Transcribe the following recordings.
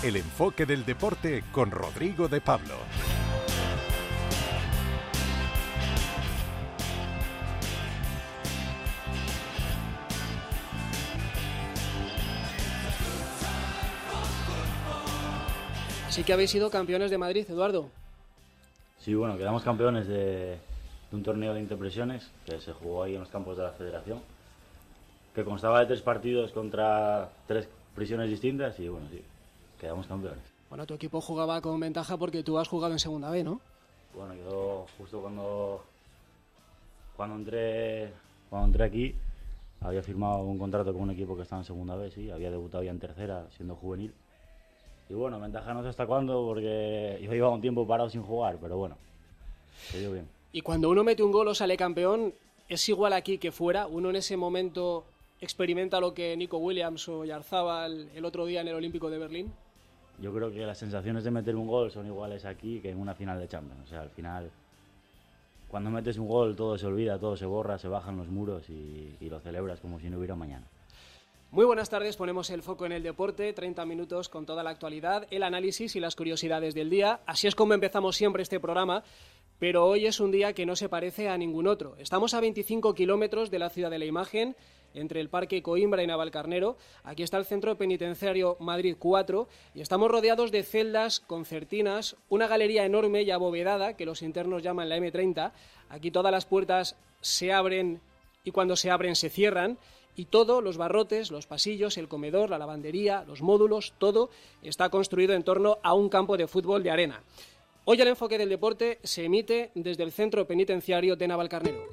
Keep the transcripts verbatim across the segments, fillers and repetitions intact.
El enfoque del deporte con Rodrigo de Pablo. Sí que habéis sido campeones de Madrid, Eduardo. Sí, bueno, quedamos campeones de, de un torneo de interpresiones que se jugó ahí en los campos de la Federación, que constaba de tres partidos contra tres prisiones distintas y bueno, sí, quedamos campeones. Bueno, tu equipo jugaba con ventaja porque tú has jugado en Segunda B, ¿no? Bueno, yo justo cuando, cuando, entré, cuando entré aquí había firmado un contrato con un equipo que estaba en Segunda B, sí, había debutado ya en Tercera siendo juvenil. Y bueno, ventaja no sé hasta cuándo porque yo llevaba un tiempo parado sin jugar, pero bueno, se dio bien. Y cuando uno mete un gol o sale campeón, ¿es igual aquí que fuera? ¿Uno en ese momento experimenta lo que Nico Williams o Yarzábal el otro día en el Olímpico de Berlín? Yo creo que las sensaciones de meter un gol son iguales aquí que en una final de Champions. O sea, al final, cuando metes un gol todo se olvida, todo se borra, se bajan los muros y, y lo celebras como si no hubiera mañana. Muy buenas tardes, ponemos el foco en el deporte, treinta minutos con toda la actualidad, el análisis y las curiosidades del día. Así es como empezamos siempre este programa, pero hoy es un día que no se parece a ningún otro. Estamos a veinticinco kilómetros de la Ciudad de la Imagen, entre el Parque Coimbra y Navalcarnero. Aquí está el Centro Penitenciario Madrid cuatro y estamos rodeados de celdas, concertinas, una galería enorme y abovedada que los internos llaman la eme treinta. Aquí todas las puertas se abren y cuando se abren se cierran. Y todo, los barrotes, los pasillos, el comedor, la lavandería, los módulos, todo está construido en torno a un campo de fútbol de arena. Hoy el enfoque del deporte se emite desde el Centro Penitenciario de Navalcarnero.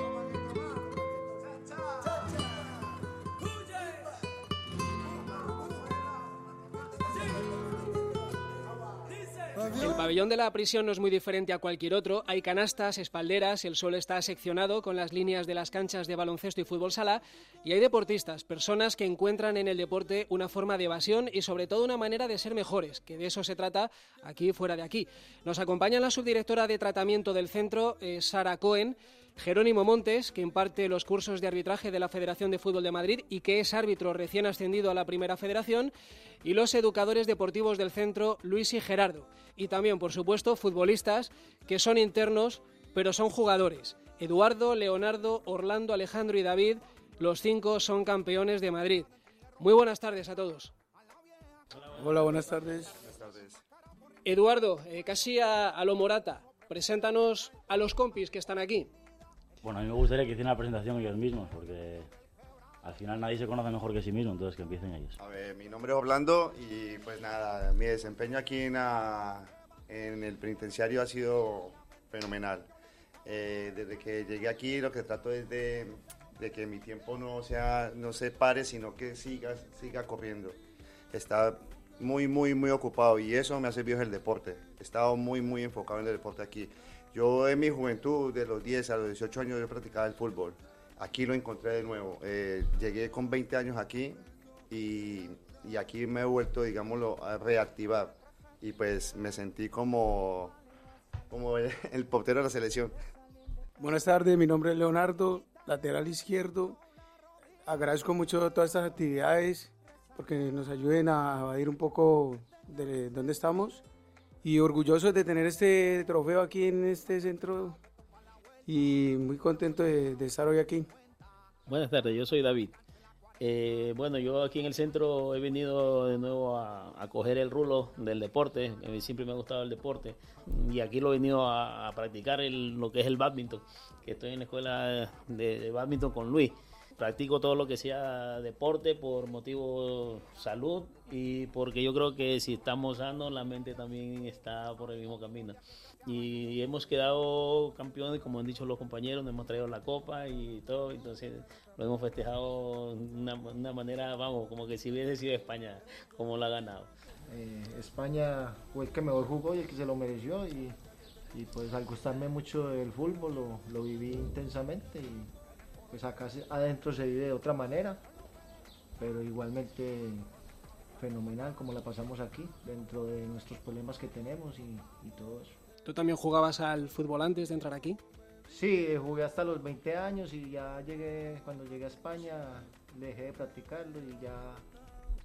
El pabellón de la prisión no es muy diferente a cualquier otro. Hay canastas, espalderas, el suelo está seccionado con las líneas de las canchas de baloncesto y fútbol sala y hay deportistas, personas que encuentran en el deporte una forma de evasión y sobre todo una manera de ser mejores, que de eso se trata aquí fuera de aquí. Nos acompaña la subdirectora de tratamiento del centro, eh, Sara Cohen, Jerónimo Montes, que imparte los cursos de arbitraje de la Federación de Fútbol de Madrid y que es árbitro recién ascendido a la Primera Federación, y los educadores deportivos del centro, Luis y Gerardo. Y también, por supuesto, futbolistas que son internos, pero son jugadores. Eduardo, Leonardo, Orlando, Alejandro y David, los cinco son campeones de Madrid. Muy buenas tardes a todos. Hola, buenas tardes. Buenas tardes. Eduardo, eh, casi a, a lo Morata, preséntanos a los compis que están aquí. Bueno, a mí me gustaría que hicieran la presentación ellos mismos, porque al final nadie se conoce mejor que sí mismo, entonces que empiecen ellos. A ver, mi nombre es Orlando y pues nada, mi desempeño aquí en, la, en el penitenciario ha sido fenomenal. Eh, desde que llegué aquí lo que trato es de, de que mi tiempo no, sea, no se pare, sino que siga, siga corriendo. Está muy, muy, muy ocupado y eso me ha servido el deporte. He estado muy, muy enfocado en el deporte aquí. Yo en mi juventud, de los diez a los dieciocho años, yo practicaba el fútbol. Aquí lo encontré de nuevo. Eh, llegué con veinte años aquí y, y aquí me he vuelto, digámoslo, a reactivar. Y pues me sentí como, como el, el portero de la selección. Buenas tardes, mi nombre es Leonardo, lateral izquierdo. Agradezco mucho todas estas actividades porque nos ayuden a evadir un poco de dónde estamos. Y orgulloso de tener este trofeo aquí en este centro y muy contento de, de estar hoy aquí. Buenas tardes, yo soy David. Eh, bueno, yo aquí en el centro he venido de nuevo a, a coger el rulo del deporte. A mí siempre me ha gustado el deporte y aquí lo he venido a, a practicar el, lo que es el bádminton, que estoy en la escuela de, de bádminton con Luis. Practico todo lo que sea deporte por motivo salud y porque yo creo que si estamos sanos la mente también está por el mismo camino. Y hemos quedado campeones, como han dicho los compañeros, nos hemos traído la copa y todo, entonces lo hemos festejado de una, una manera, vamos, como que si hubiese sido España, como lo ha ganado. Eh, España fue el que mejor jugó y el que se lo mereció y, y pues al gustarme mucho el fútbol lo, lo viví intensamente y pues acá adentro se vive de otra manera, pero igualmente fenomenal como la pasamos aquí, dentro de nuestros problemas que tenemos y, y todo eso. ¿Tú también jugabas al fútbol antes de entrar aquí? Sí, jugué hasta los veinte años y ya llegué, cuando llegué a España dejé de practicarlo y ya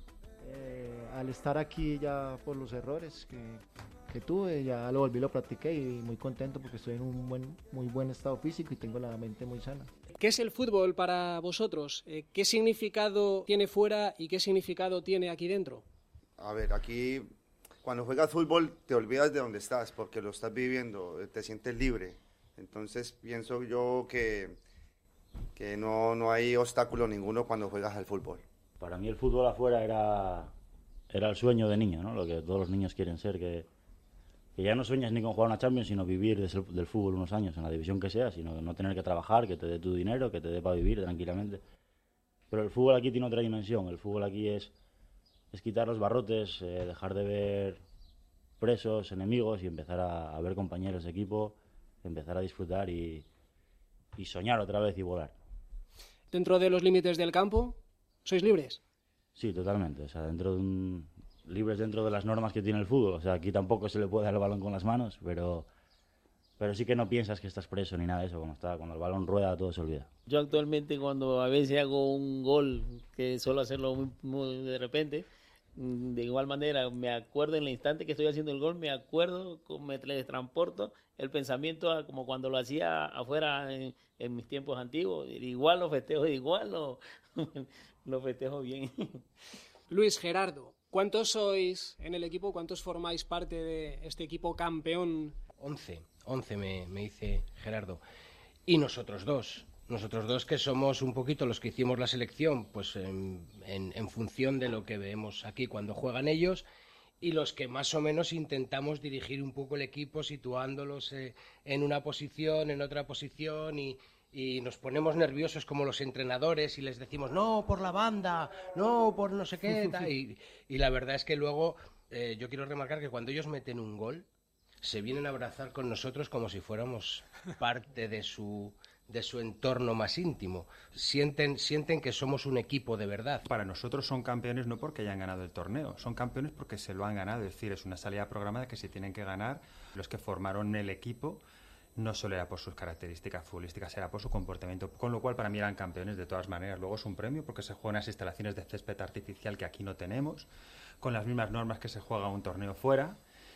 Eh, al estar aquí ya por los errores que, que tuve, ya lo volví, lo practiqué y muy contento porque estoy en un buen, muy buen estado físico y tengo la mente muy sana. ¿Qué es el fútbol para vosotros? Eh, ¿Qué significado tiene fuera y qué significado tiene aquí dentro? A ver, aquí cuando juegas fútbol te olvidas de dónde estás porque lo estás viviendo, te sientes libre. Entonces pienso yo que, que no, no hay obstáculo ninguno cuando juegas al fútbol. Para mí el fútbol afuera era, era el sueño de niño, ¿no? Lo que todos los niños quieren ser, que, que ya no sueñas ni con jugar una Champions, sino vivir del, del fútbol unos años, en la división que sea, sino no tener que trabajar, que te dé tu dinero, que te dé para vivir tranquilamente. Pero el fútbol aquí tiene otra dimensión, el fútbol aquí es, es quitar los barrotes, eh, dejar de ver presos, enemigos y empezar a, a ver compañeros de equipo, empezar a disfrutar y, y soñar otra vez y volar. Dentro de los límites del campo, ¿sois libres? Sí, totalmente. O sea, dentro de un... libres dentro de las normas que tiene el fútbol. O sea, aquí tampoco se le puede dar el balón con las manos, pero, pero sí que no piensas que estás preso ni nada de eso. Cuando, está, cuando el balón rueda, todo se olvida. Yo actualmente cuando a veces hago un gol, que suelo hacerlo muy, muy de repente, de igual manera me acuerdo en el instante que estoy haciendo el gol, me acuerdo, me transporto el pensamiento a como cuando lo hacía afuera en, en mis tiempos antiguos. Igual lo festejo, igual lo, lo festejo bien. Luis, Gerardo, ¿cuántos sois en el equipo? ¿Cuántos formáis parte de este equipo campeón? Once, once me, me dice Gerardo. Y nosotros dos. Nosotros dos que somos un poquito los que hicimos la selección, pues en, en, en función de lo que vemos aquí cuando juegan ellos, y los que más o menos intentamos dirigir un poco el equipo situándolos eh, en una posición, en otra posición, y, y nos ponemos nerviosos como los entrenadores y les decimos no, por la banda, no, por no sé qué, tal, y, y la verdad es que luego eh, yo quiero remarcar que cuando ellos meten un gol, se vienen a abrazar con nosotros como si fuéramos parte de su... de su entorno más íntimo. Sienten, sienten que somos un equipo de verdad. Para nosotros son campeones no porque hayan ganado el torneo, son campeones porque se lo han ganado. Es decir, es una salida programada que se tienen que ganar. Los que formaron el equipo no solo era por sus características futbolísticas, era por su comportamiento, con lo cual para mí eran campeones de todas maneras. Luego es un premio porque se juega en unas instalaciones de césped artificial que aquí no tenemos, con las mismas normas que se juega un torneo fuera,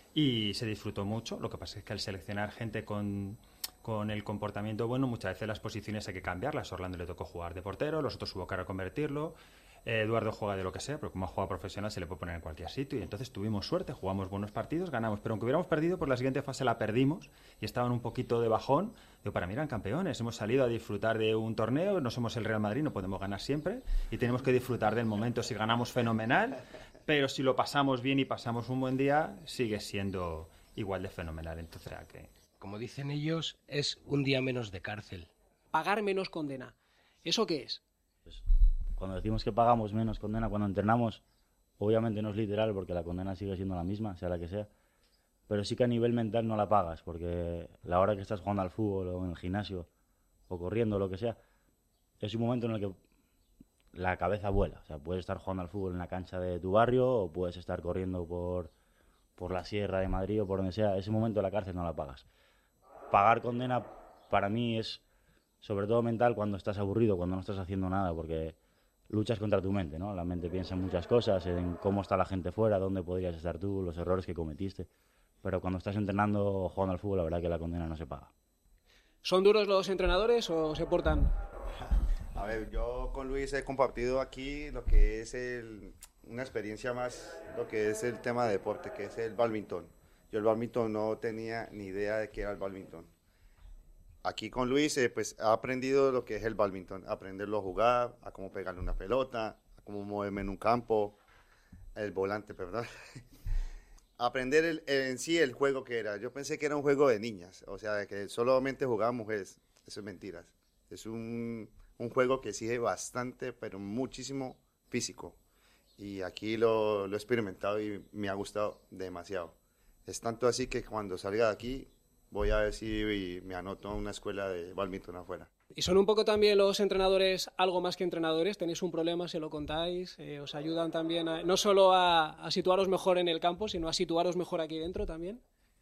y se disfrutó mucho. Lo que pasa es que al seleccionar gente con... con el comportamiento bueno, muchas veces las posiciones hay que cambiarlas. A Orlando le tocó jugar de portero, los otros hubo que reconvertirlo. Eh, Eduardo juega de lo que sea, pero como ha jugado profesional se le puede poner en cualquier sitio. Y entonces tuvimos suerte, jugamos buenos partidos, ganamos. Pero aunque hubiéramos perdido, pues la siguiente fase la perdimos y estaban un poquito de bajón. Digo, para mí eran campeones, hemos salido a disfrutar de un torneo, no somos el Real Madrid, no podemos ganar siempre y tenemos que disfrutar del momento. Si ganamos, fenomenal, pero si lo pasamos bien y pasamos un buen día, sigue siendo igual de fenomenal. Entonces, ¿a qué? Como dicen ellos, es un día menos de cárcel. Pagar menos condena. ¿Eso qué es? Pues, cuando decimos que pagamos menos condena cuando entrenamos, obviamente no es literal porque la condena sigue siendo la misma, sea la que sea, pero sí que a nivel mental no la pagas, porque la hora que estás jugando al fútbol o en el gimnasio o corriendo o lo que sea, es un momento en el que la cabeza vuela. O sea, puedes estar jugando al fútbol en la cancha de tu barrio o puedes estar corriendo por, por la Sierra de Madrid o por donde sea. Ese momento la cárcel no la pagas. Pagar condena para mí es sobre todo mental cuando estás aburrido, cuando no estás haciendo nada, porque luchas contra tu mente, ¿no? La mente piensa en muchas cosas, en cómo está la gente fuera, dónde podrías estar tú, los errores que cometiste. Pero cuando estás entrenando o jugando al fútbol, la verdad que la condena no se paga. ¿Son duros los entrenadores o se portan? A ver, yo con Luis he compartido aquí lo que es el, una experiencia más, lo que es el tema de deporte, que es el bádminton. Yo el bádminton no tenía ni idea de qué era el bádminton. Aquí con Luis eh, pues he aprendido lo que es el bádminton, aprenderlo a jugar, a cómo pegarle una pelota, a cómo moverme en un campo, el volante, perdón. Aprender el, en sí el juego que era. Yo pensé que era un juego de niñas, o sea, que solamente jugaban mujeres. Eso es mentiras. Es un, un juego que exige bastante, pero muchísimo físico. Y aquí lo, lo he experimentado y me ha gustado demasiado. Es tanto así que cuando salga de aquí voy a ver si me anoto a una escuela de bádminton afuera. ¿Y son un poco también los entrenadores algo más que entrenadores? ¿Tenéis un problema, se lo contáis? Eh, ¿Os ayudan también a, no solo a, a situaros mejor en el campo, sino a situaros mejor aquí dentro también?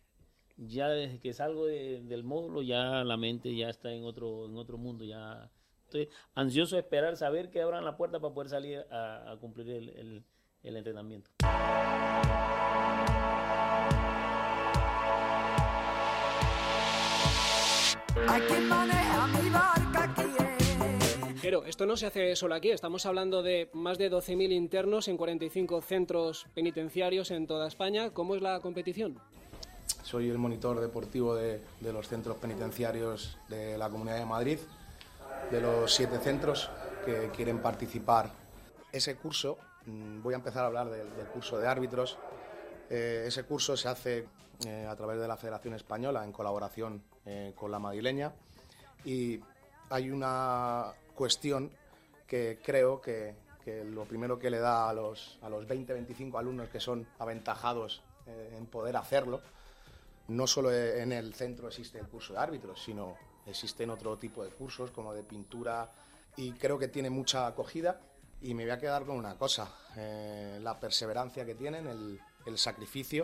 Ya desde que salgo de, del módulo, ya la mente ya está en otro, en otro mundo. Ya estoy ansioso de esperar, saber que abran la puerta para poder salir a, a cumplir el, el, el entrenamiento. Hay quien maneja mi barca aquí. Pero esto no se hace solo aquí, estamos hablando de más de doce mil internos en cuarenta y cinco centros penitenciarios en toda España. ¿Cómo es la competición? Soy el monitor deportivo de, de los centros penitenciarios de la Comunidad de Madrid, de los siete centros que quieren participar. Ese curso, voy a empezar a hablar del, del curso de árbitros. Eh, ese curso se hace eh, a través de la Federación Española en colaboración eh, con la madrileña, y hay una cuestión que creo que, que lo primero que le da a los, a los veinte, veinticinco alumnos que son aventajados eh, en poder hacerlo, no solo en el centro existe el curso de árbitros, sino existen otro tipo de cursos como de pintura, y creo que tiene mucha acogida. Y me voy a quedar con una cosa, eh, la perseverancia que tienen, el, el sacrificio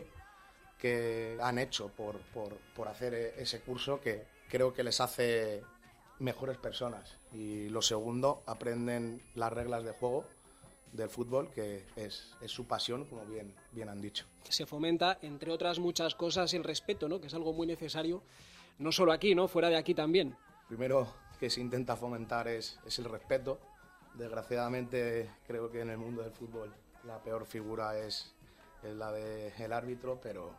que han hecho por, por, por hacer ese curso, que creo que les hace mejores personas. Y lo segundo, aprenden las reglas de juego del fútbol, que es, es su pasión, como bien, bien han dicho. Se fomenta, entre otras muchas cosas, el respeto, ¿no? Que es algo muy necesario, no solo aquí, ¿no? Fuera de aquí también. Primero que se intenta fomentar es, es el respeto. Desgraciadamente creo que en el mundo del fútbol la peor figura es, es la del árbitro, pero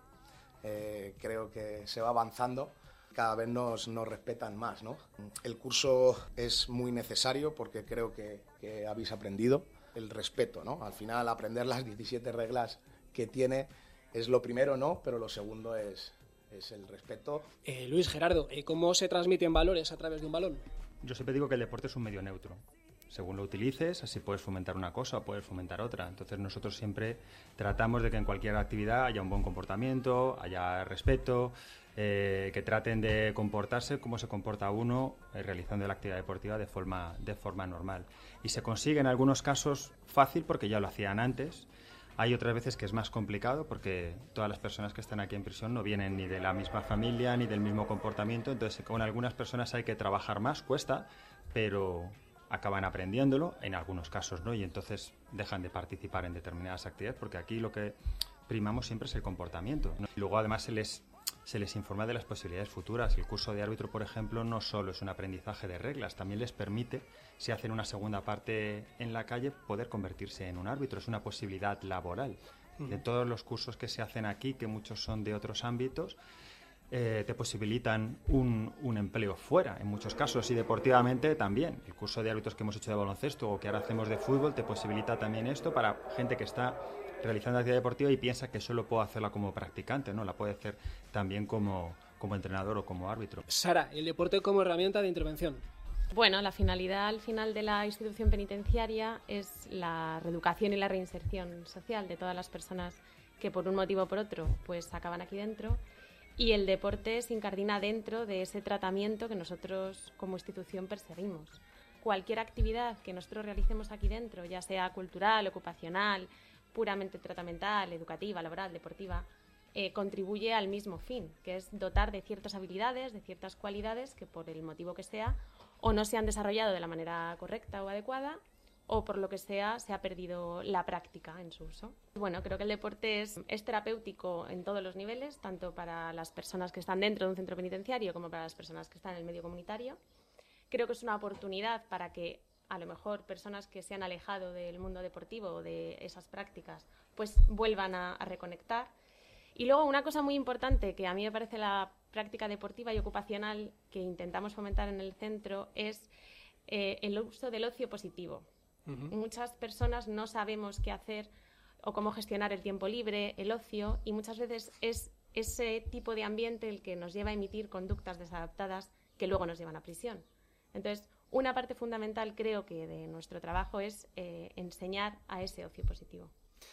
eh, creo que se va avanzando. Cada vez nos, nos respetan más, ¿no? El curso es muy necesario porque creo que, que habéis aprendido el respeto, ¿no? Al final, aprender las diecisiete reglas que tiene es lo primero, ¿no? Pero lo segundo es, es el respeto. Eh, Luis, Gerardo, ¿cómo se transmiten valores a través de un balón? Yo siempre digo que el deporte es un medio neutro. Según lo utilices, así puedes fomentar una cosa o puedes fomentar otra. Entonces nosotros siempre tratamos de que en cualquier actividad haya un buen comportamiento, haya respeto, eh, que traten de comportarse como se comporta uno eh, realizando la actividad deportiva de forma, de forma normal. Y se consigue en algunos casos fácil porque ya lo hacían antes. Hay otras veces que es más complicado porque todas las personas que están aquí en prisión no vienen ni de la misma familia ni del mismo comportamiento. Entonces con algunas personas hay que trabajar más, cuesta, pero acaban aprendiéndolo, en algunos casos no, y entonces dejan de participar en determinadas actividades, porque aquí lo que primamos siempre es el comportamiento, ¿no? Y luego además se les, se les informa de las posibilidades futuras. El curso de árbitro, por ejemplo, no solo es un aprendizaje de reglas, también les permite, si hacen una segunda parte en la calle, poder convertirse en un árbitro. Es una posibilidad laboral. De todos los cursos que se hacen aquí, que muchos son de otros ámbitos, Eh, te posibilitan un, un empleo fuera, en muchos casos, y deportivamente también. El curso de árbitros que hemos hecho de baloncesto o que ahora hacemos de fútbol te posibilita también esto para gente que está realizando actividad deportiva y piensa que solo puede hacerla como practicante, ¿no? La puede hacer también como, como entrenador o como árbitro. Sara, el deporte como herramienta de intervención. Bueno, la finalidad al final de la institución penitenciaria es la reeducación y la reinserción social de todas las personas que por un motivo o por otro pues acaban aquí dentro. Y el deporte se incardina dentro de ese tratamiento que nosotros como institución perseguimos. Cualquier actividad que nosotros realicemos aquí dentro, ya sea cultural, ocupacional, puramente tratamental, educativa, laboral, deportiva, eh, contribuye al mismo fin, que es dotar de ciertas habilidades, de ciertas cualidades que por el motivo que sea o no se han desarrollado de la manera correcta o adecuada, o por lo que sea se ha perdido la práctica en su uso. Bueno, creo que el deporte es, es terapéutico en todos los niveles, tanto para las personas que están dentro de un centro penitenciario como para las personas que están en el medio comunitario. Creo que es una oportunidad para que a lo mejor personas que se han alejado del mundo deportivo o de esas prácticas pues vuelvan a, a reconectar. Y luego una cosa muy importante que a mí me parece la práctica deportiva y ocupacional que intentamos fomentar en el centro es eh, el uso del ocio positivo. Uh-huh. Muchas personas no sabemos qué hacer o cómo gestionar el tiempo libre, el ocio, y muchas veces es ese tipo de ambiente el que nos lleva a emitir conductas desadaptadas que luego nos llevan a prisión. Entonces, una parte fundamental creo que de nuestro trabajo es eh, enseñar a ese ocio positivo.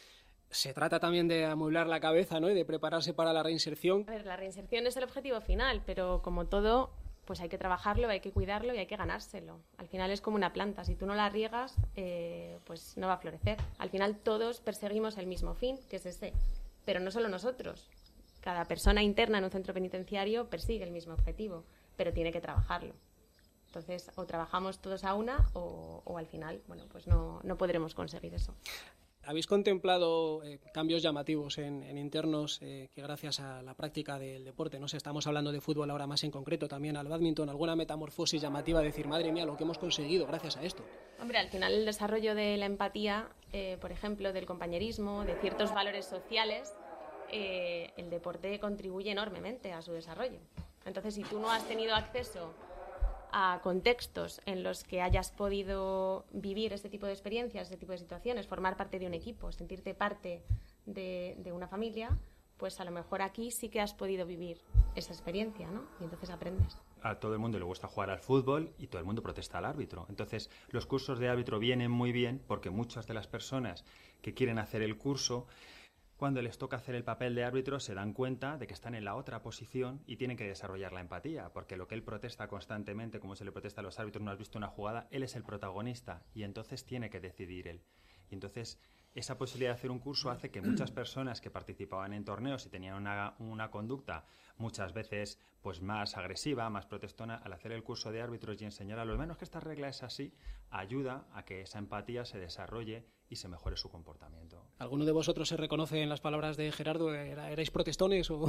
Se trata también de amueblar la cabeza, ¿no? Y de prepararse para la reinserción. A ver, la reinserción es el objetivo final, pero como todo, pues hay que trabajarlo, hay que cuidarlo y hay que ganárselo. Al final es como una planta, si tú no la riegas, eh, pues no va a florecer. Al final todos perseguimos el mismo fin, que es ese, pero no solo nosotros. Cada persona interna en un centro penitenciario persigue el mismo objetivo, pero tiene que trabajarlo. Entonces, o trabajamos todos a una o, o al final, bueno, pues no, no podremos conseguir eso. ¿Habéis contemplado eh, cambios llamativos en, en internos eh, que gracias a la práctica del deporte, no sé, estamos hablando de fútbol ahora más en concreto, también al bádminton, alguna metamorfosis llamativa, decir, madre mía, lo que hemos conseguido gracias a esto? Hombre, al final el desarrollo de la empatía, eh, por ejemplo, del compañerismo, de ciertos valores sociales, eh, el deporte contribuye enormemente a su desarrollo. Entonces, si tú no has tenido acceso a contextos en los que hayas podido vivir este tipo de experiencias, este tipo de situaciones, formar parte de un equipo, sentirte parte de, de una familia, pues a lo mejor aquí sí que has podido vivir esa experiencia, ¿no? Y entonces aprendes. A todo el mundo le gusta jugar al fútbol y todo el mundo protesta al árbitro. Entonces, los cursos de árbitro vienen muy bien porque muchas de las personas que quieren hacer el curso, cuando les toca hacer el papel de árbitro, se dan cuenta de que están en la otra posición y tienen que desarrollar la empatía, porque lo que él protesta constantemente, como se le protesta a los árbitros, no has visto una jugada, él es el protagonista y entonces tiene que decidir él. Y entonces esa posibilidad de hacer un curso hace que muchas personas que participaban en torneos y tenían una, una conducta muchas veces pues más agresiva, más protestona, al hacer el curso de árbitros y enseñar a los menos que esta regla es así, ayuda a que esa empatía se desarrolle y se mejore su comportamiento. ¿Alguno de vosotros se reconoce en las palabras de Gerardo? ¿Era, ¿Erais protestones o,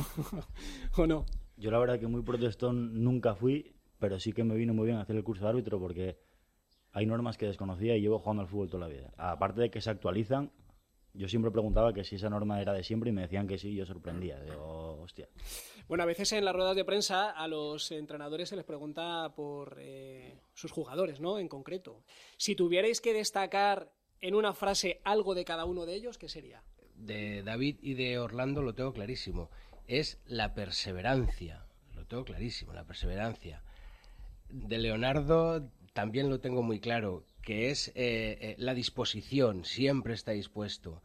o no? Yo la verdad que muy protestón nunca fui, pero sí que me vino muy bien hacer el curso de árbitro porque hay normas que desconocía y llevo jugando al fútbol toda la vida. Aparte de que se actualizan, yo siempre preguntaba que si esa norma era de siempre y me decían que sí, y yo sorprendía. Digo, hostia. Bueno, a veces en las ruedas de prensa a los entrenadores se les pregunta por eh, sus jugadores, ¿no? En concreto. Si tuvierais que destacar en una frase algo de cada uno de ellos, ¿qué sería? De David y de Orlando lo tengo clarísimo. Es la perseverancia. Lo tengo clarísimo, la perseverancia. De Leonardo también lo tengo muy claro, que es eh, eh, la disposición, siempre está dispuesto.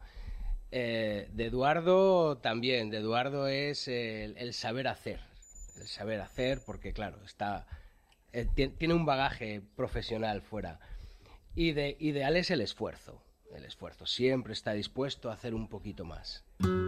Eh, de Eduardo también, de Eduardo es el, el saber hacer, el saber hacer porque claro, está eh, tiene un bagaje profesional fuera. Y de, y de Alex el esfuerzo, el esfuerzo, siempre está dispuesto a hacer un poquito más.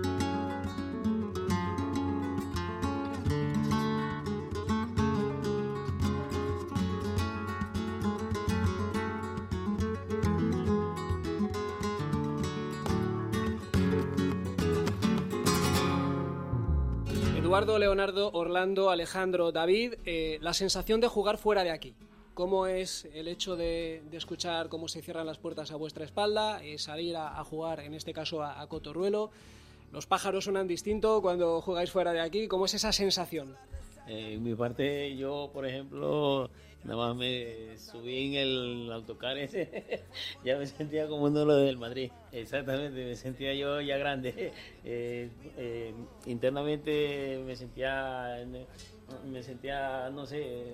Eduardo, Leonardo, Orlando, Alejandro, David, eh, la sensación de jugar fuera de aquí. ¿Cómo es el hecho de, de escuchar cómo se cierran las puertas a vuestra espalda, eh, salir a, a jugar, en este caso, a, a Cotorruelo? ¿Los pájaros suenan distinto cuando jugáis fuera de aquí? ¿Cómo es esa sensación? Eh, en mi parte, yo, por ejemplo, nada más me subí en el autocar ese, ya me sentía como uno de los del Madrid. Exactamente, me sentía yo ya grande. Eh, eh, internamente me sentía, me sentía, no sé,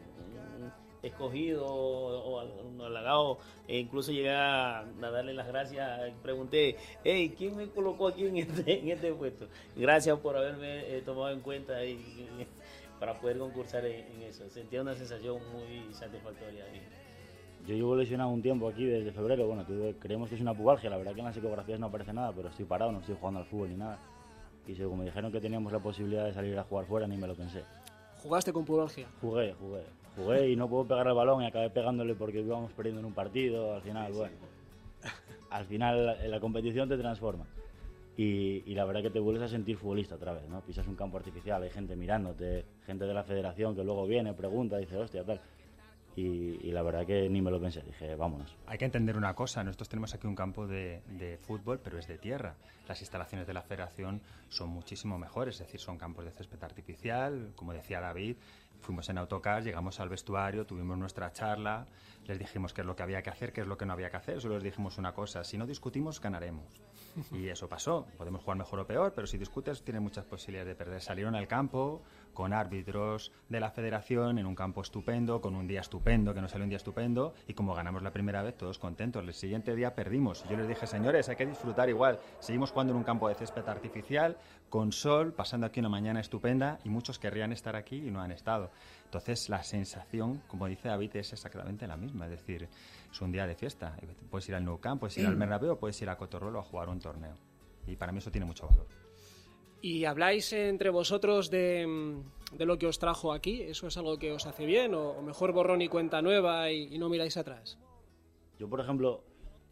escogido o, o halagado, e incluso llegué a darle las gracias, pregunté, hey, ¿quién me colocó aquí en este, en este puesto? Gracias por haberme eh, tomado en cuenta y, y para poder concursar en, en eso. Sentía una sensación muy satisfactoria ahí. Yo llevo lesionado un tiempo aquí desde febrero, bueno, tuve, creemos que es una pubalgia, la verdad que en las ecografías no aparece nada, pero estoy parado, no estoy jugando al fútbol ni nada. Y según me dijeron que teníamos la posibilidad de salir a jugar fuera, ni me lo pensé. ¿Jugaste con pubalgia? Jugué, jugué. Jugué y no puedo pegar el balón y acabé pegándole porque íbamos perdiendo en un partido, al final, bueno. Al final en la competición te transforma. Y, y la verdad que te vuelves a sentir futbolista otra vez, ¿no? Pisas un campo artificial, hay gente mirándote, gente de la federación que luego viene, pregunta, dice, hostia, tal. Y, y la verdad que ni me lo pensé, dije, vámonos. Hay que entender una cosa, nosotros tenemos aquí un campo de, de fútbol, pero es de tierra. Las instalaciones de la federación son muchísimo mejores, es decir, son campos de césped artificial, como decía David. Fuimos en autocar, llegamos al vestuario, tuvimos nuestra charla, les dijimos qué es lo que había que hacer, qué es lo que no había que hacer, solo les dijimos una cosa, si no discutimos, ganaremos. Y eso pasó, podemos jugar mejor o peor, pero si discutes tienes muchas posibilidades de perder. Salieron al campo con árbitros de la federación, en un campo estupendo, con un día estupendo, que nos salió un día estupendo, y como ganamos la primera vez, todos contentos. El siguiente día perdimos. Yo les dije, señores, hay que disfrutar igual. Seguimos jugando en un campo de césped artificial, con sol, pasando aquí una mañana estupenda, y muchos querrían estar aquí y no han estado. Entonces la sensación, como dice David, es exactamente la misma, es decir, es un día de fiesta. Puedes ir al Nou Camp, puedes ir al Bernabéu, puedes ir a Cotorruelo a jugar un torneo. Y para mí eso tiene mucho valor. ¿Y habláis entre vosotros de, de lo que os trajo aquí? ¿Eso es algo que os hace bien? ¿O mejor borrón y cuenta nueva y, y no miráis atrás? Yo, por ejemplo,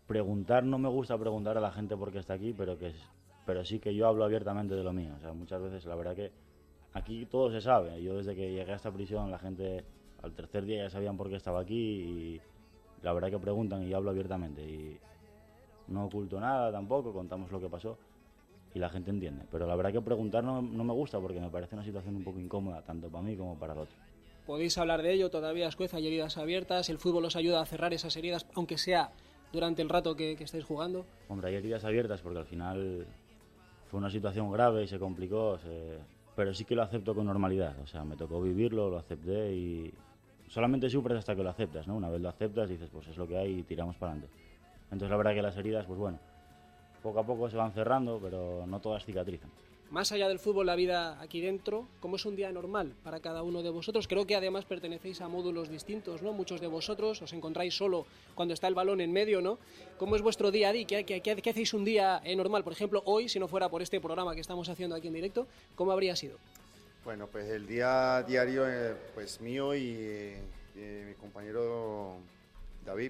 preguntar, no me gusta preguntar a la gente por qué está aquí, pero que pero sí que yo hablo abiertamente de lo mío. O sea, muchas veces la verdad que aquí todo se sabe. Yo desde que llegué a esta prisión, la gente al tercer día ya sabían por qué estaba aquí y la verdad que preguntan y yo hablo abiertamente. Y no oculto nada tampoco, contamos lo que pasó y la gente entiende. Pero la verdad que preguntar no, no me gusta porque me parece una situación un poco incómoda, tanto para mí como para el otro. Podéis hablar de ello, todavía Ascueza, hay heridas abiertas, el fútbol os ayuda a cerrar esas heridas, aunque sea durante el rato que, que estáis jugando. Hombre, hay heridas abiertas porque al final fue una situación grave y se complicó, se... pero sí que lo acepto con normalidad. O sea, me tocó vivirlo, lo acepté y solamente sufres hasta que lo aceptas, ¿no? Una vez lo aceptas dices, pues es lo que hay y tiramos para adelante. Entonces la verdad que las heridas, pues bueno, poco a poco se van cerrando, pero no todas cicatrizan. Más allá del fútbol, la vida aquí dentro, ¿cómo es un día normal para cada uno de vosotros? Creo que además pertenecéis a módulos distintos, ¿no? Muchos de vosotros os encontráis solo cuando está el balón en medio, ¿no? ¿Cómo es vuestro día a día? ¿Qué, qué, qué, qué hacéis un día eh, normal? Por ejemplo, hoy, si no fuera por este programa que estamos haciendo aquí en directo, ¿cómo habría sido? Bueno, pues el día diario, eh, pues mío y eh, eh, mi compañero David,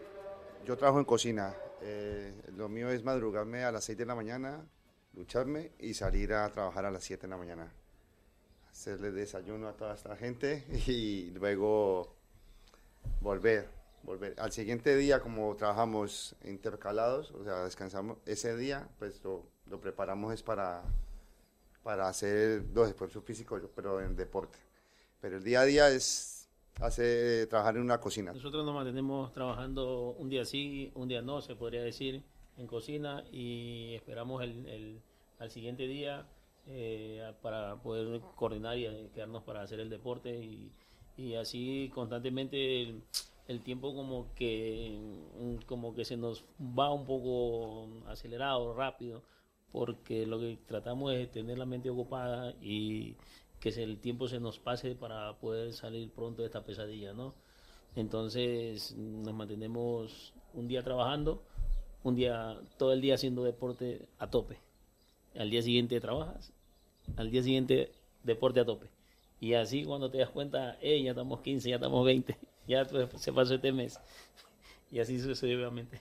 yo trabajo en cocina. Eh, lo mío es madrugarme a las seis de la mañana, ducharme y salir a trabajar a las siete de la mañana. Hacerle desayuno a toda esta gente y luego volver. volver. Al siguiente día, como trabajamos intercalados, o sea, descansamos, ese día pues lo, lo preparamos es para, para hacer los esfuerzos físicos, pero en deporte. Pero el día a día es hacer, trabajar en una cocina. Nosotros nos mantenemos trabajando un día sí, un día no, se podría decir, en cocina y esperamos el, el al siguiente día eh, para poder coordinar y quedarnos para hacer el deporte y, y así constantemente el, el tiempo como que como que se nos va un poco acelerado, rápido, porque lo que tratamos es tener la mente ocupada y que el tiempo se nos pase para poder salir pronto de esta pesadilla, ¿no? Entonces nos mantenemos un día trabajando, un día, todo el día haciendo deporte a tope. Al día siguiente trabajas, al día siguiente deporte a tope. Y así cuando te das cuenta, hey, ya estamos quince, ya estamos veinte, ya se pasó este mes. Y así sucesivamente.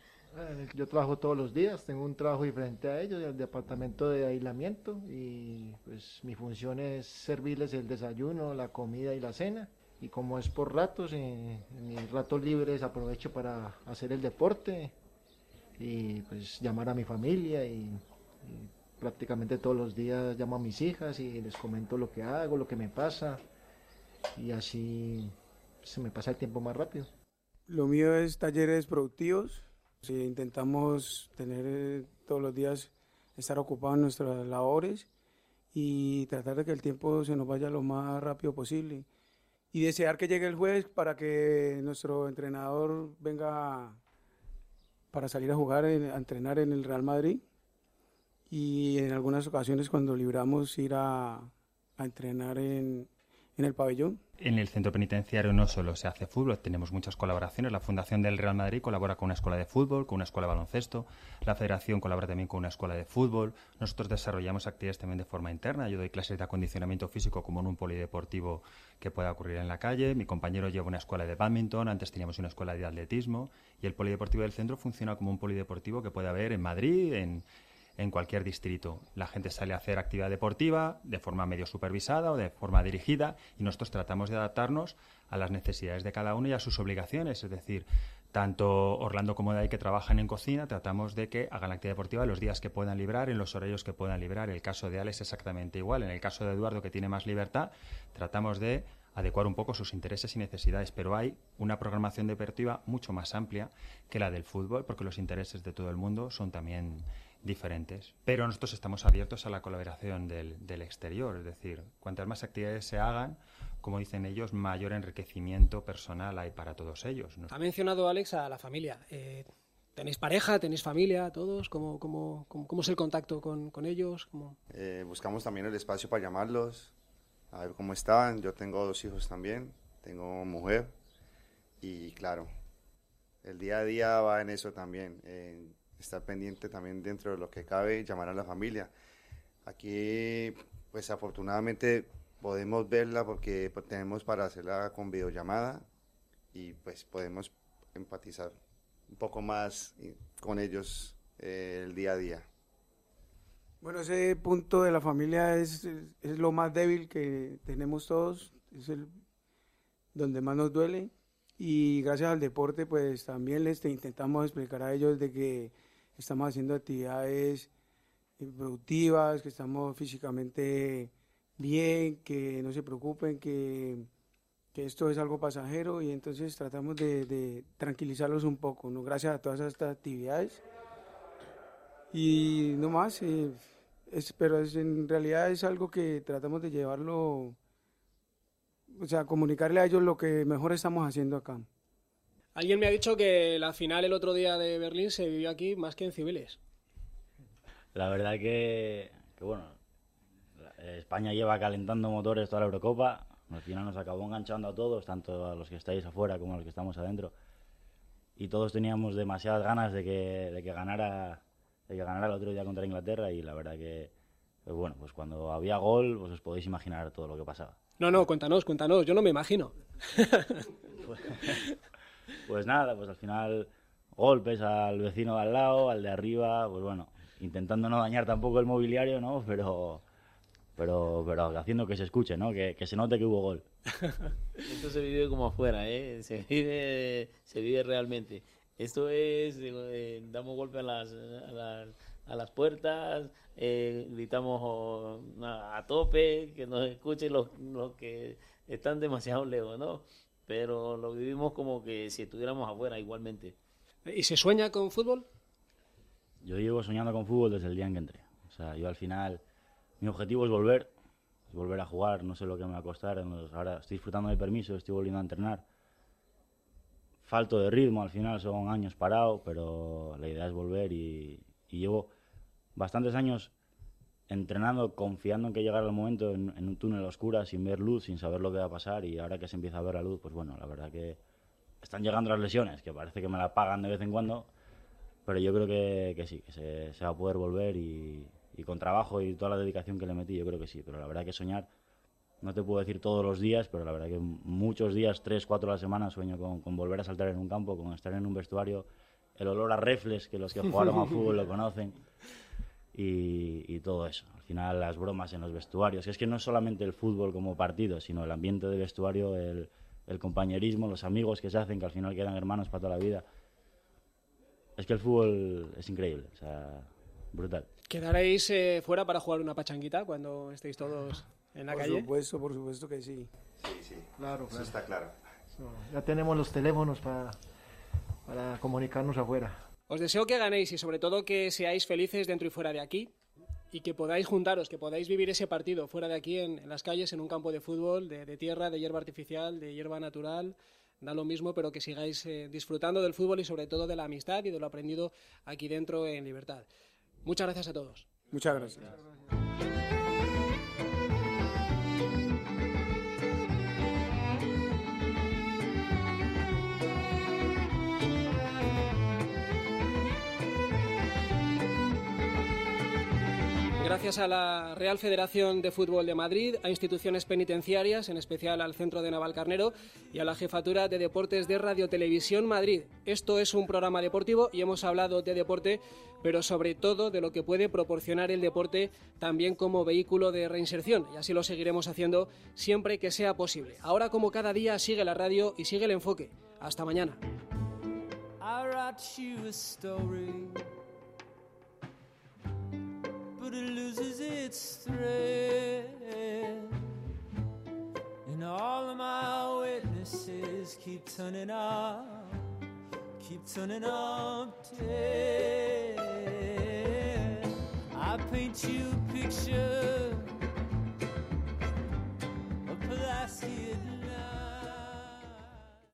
Yo trabajo todos los días, tengo un trabajo diferente a ellos, el departamento de aislamiento, y pues mi función es servirles el desayuno, la comida y la cena. Y como es por ratos, en mis ratos libres aprovecho para hacer el deporte y pues llamar a mi familia y, y prácticamente todos los días llamo a mis hijas y les comento lo que hago, lo que me pasa, y así se me pasa el tiempo más rápido. Lo mío es talleres productivos. Sí, intentamos tener eh, todos los días estar ocupados en nuestras labores y tratar de que el tiempo se nos vaya lo más rápido posible y desear que llegue el jueves para que nuestro entrenador venga para salir a jugar, en, a entrenar en el Real Madrid, y en algunas ocasiones cuando libramos ir a, a entrenar en, en el pabellón. En el centro penitenciario no solo se hace fútbol, tenemos muchas colaboraciones. La Fundación del Real Madrid colabora con una escuela de fútbol, con una escuela de baloncesto. La Federación colabora también con una escuela de fútbol. Nosotros desarrollamos actividades también de forma interna. Yo doy clases de acondicionamiento físico como en un polideportivo que pueda ocurrir en la calle. Mi compañero lleva una escuela de bádminton, antes teníamos una escuela de atletismo. Y el polideportivo del centro funciona como un polideportivo que puede haber en Madrid, en... en cualquier distrito. La gente sale a hacer actividad deportiva de forma medio supervisada o de forma dirigida y nosotros tratamos de adaptarnos a las necesidades de cada uno y a sus obligaciones. Es decir, tanto Orlando como Dai, que trabajan en cocina, tratamos de que hagan la actividad deportiva los días que puedan librar, en los horarios que puedan librar. El caso de Alex es exactamente igual. En el caso de Eduardo, que tiene más libertad, tratamos de adecuar un poco sus intereses y necesidades, pero hay una programación deportiva mucho más amplia que la del fútbol, porque los intereses de todo el mundo son también diferentes. Pero nosotros estamos abiertos a la colaboración del, del exterior, es decir, cuantas más actividades se hagan, como dicen ellos, mayor enriquecimiento personal hay para todos ellos, ¿no? Ha mencionado Alex a la familia. Eh, ¿Tenéis pareja, tenéis familia, todos? ¿Cómo, cómo, cómo, cómo es el contacto con, con ellos? ¿Cómo? Eh, buscamos también el espacio para llamarlos, a ver cómo están. Yo tengo dos hijos también, tengo mujer y claro, el día a día va en eso también, eh, estar pendiente también dentro de lo que cabe, llamar a la familia. Aquí, pues afortunadamente podemos verla porque tenemos para hacerla con videollamada y pues podemos empatizar un poco más con ellos eh, el día a día. Bueno, ese punto de la familia es, es lo más débil que tenemos todos, es el donde más nos duele, y gracias al deporte pues también les intentamos explicar a ellos de que estamos haciendo actividades productivas, que estamos físicamente bien, que no se preocupen, que, que esto es algo pasajero, y entonces tratamos de, de tranquilizarlos un poco, ¿no? Gracias a todas estas actividades. Y no más, eh, es, pero es, en realidad es algo que tratamos de llevarlo, o sea, comunicarle a ellos lo que mejor estamos haciendo acá. Alguien me ha dicho que la final el otro día de Berlín se vivió aquí más que en Cibeles. La verdad que, que bueno, España lleva calentando motores toda la Eurocopa, al final nos acabó enganchando a todos, tanto a los que estáis afuera como a los que estamos adentro, y todos teníamos demasiadas ganas de que, de que ganara de que ganara el otro día contra Inglaterra, y la verdad que, pues bueno, pues cuando había gol, pues os podéis imaginar todo lo que pasaba. No, no, cuéntanos, cuéntanos, yo no me imagino. Pues, pues nada, pues al final golpes al vecino de al lado, al de arriba, pues bueno, intentando no dañar tampoco el mobiliario, ¿no? Pero pero pero haciendo que se escuche, ¿no? Que, que se note que hubo gol. Esto se vive como afuera, ¿eh? Se vive, se vive realmente. Esto es, eh, damos golpe a las, a las, a las puertas, eh, gritamos oh, a, a tope, que nos escuchen los, los que están demasiado lejos, ¿no? Pero lo vivimos como que si estuviéramos afuera igualmente. ¿Y se sueña con fútbol? Yo llevo soñando con fútbol desde el día en que entré. O sea, yo al final, mi objetivo es volver, es volver a jugar, no sé lo que me va a costar. Ahora estoy disfrutando del permiso, estoy volviendo a entrenar. Falto de ritmo, al final son años parado, pero la idea es volver, y, y llevo bastantes años entrenando, confiando en que llegara el momento, en, en un túnel oscuro, sin ver luz, sin saber lo que va a pasar, y ahora que se empieza a ver la luz, pues bueno, la verdad que están llegando las lesiones, que parece que me la pagan de vez en cuando, pero yo creo que, que sí, que se, se va a poder volver, y, y con trabajo y toda la dedicación que le metí, yo creo que sí, pero la verdad que soñar, no te puedo decir todos los días, pero la verdad que muchos días, tres, cuatro a la semana, sueño con, con volver a saltar en un campo, con estar en un vestuario, el olor a reflex, que los que jugaron a fútbol lo conocen, y, y todo eso. Al final las bromas en los vestuarios, es que no es solamente el fútbol como partido, sino el ambiente de vestuario, el, el compañerismo, los amigos que se hacen, que al final quedan hermanos para toda la vida. Es que el fútbol es increíble, o sea, brutal. ¿Quedaréis eh, fuera para jugar una pachanguita cuando estéis todos en la por calle? Por supuesto, por supuesto que sí. Sí, sí, claro, eso claro. está claro. So, ya tenemos los teléfonos para, para comunicarnos afuera. Os deseo que ganéis y sobre todo que seáis felices dentro y fuera de aquí, y que podáis juntaros, que podáis vivir ese partido fuera de aquí, en, en las calles, en un campo de fútbol, de, de tierra, de hierba artificial, de hierba natural, da lo mismo, pero que sigáis eh, disfrutando del fútbol y sobre todo de la amistad y de lo aprendido aquí dentro en libertad. Muchas gracias a todos. Muchas gracias. Gracias a la Real Federación de Fútbol de Madrid, a instituciones penitenciarias, en especial al Centro de Navalcarnero, y a la Jefatura de Deportes de Radio Televisión Madrid. Esto es un programa deportivo y hemos hablado de deporte, pero sobre todo de lo que puede proporcionar el deporte también como vehículo de reinserción, y así lo seguiremos haciendo siempre que sea posible. Ahora, como cada día, sigue la radio y sigue el enfoque. Hasta mañana. But it loses its thread, and all of my witnesses keep turning up, keep turning up dead. I paint you a picture